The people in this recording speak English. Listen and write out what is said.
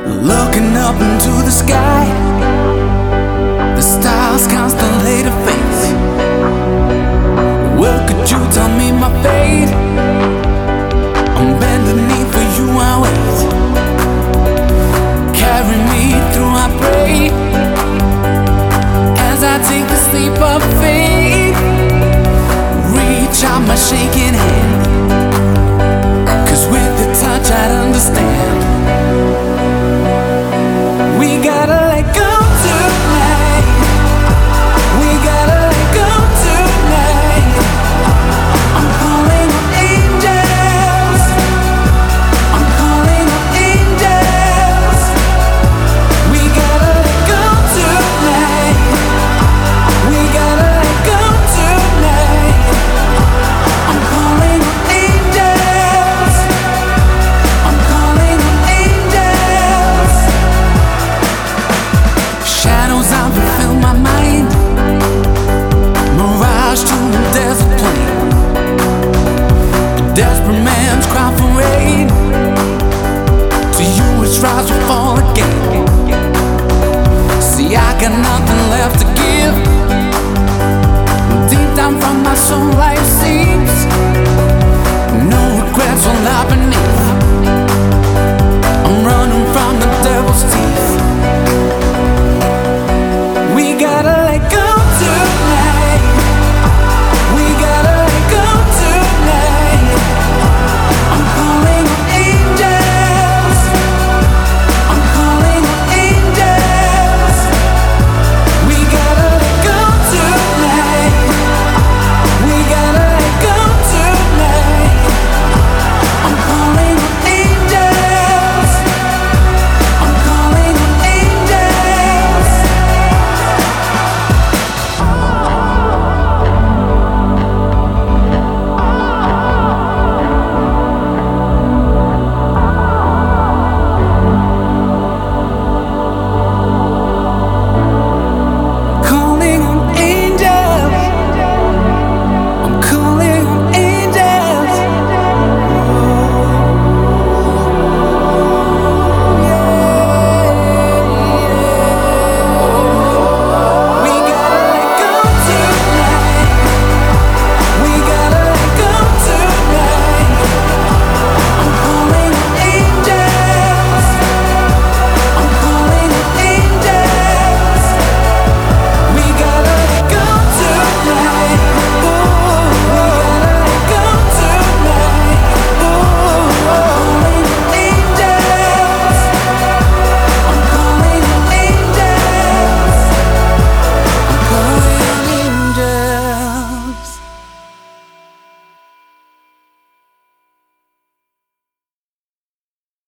Looking up into the sky, the stars constellate a face. Well, could you tell me my fate? I'm bending knee for you, I wait. Carry me through, I pray, as I take the sleep of faith. Reach out my shaking hand, 'cause with your touch I'd understand. We gotta let go tonight. We gotta let go tonight. I'm calling on angels. I'm calling on angels. We gotta let go tonight. We gotta let go tonight. I'm calling on angels. I'm calling on angels. Shadows out to fill my mind, mirage to the desert plain. A desperate man's cry for rain. To you it's rise or fall again. See, I got nothing left to give. Deep down from my soul life seems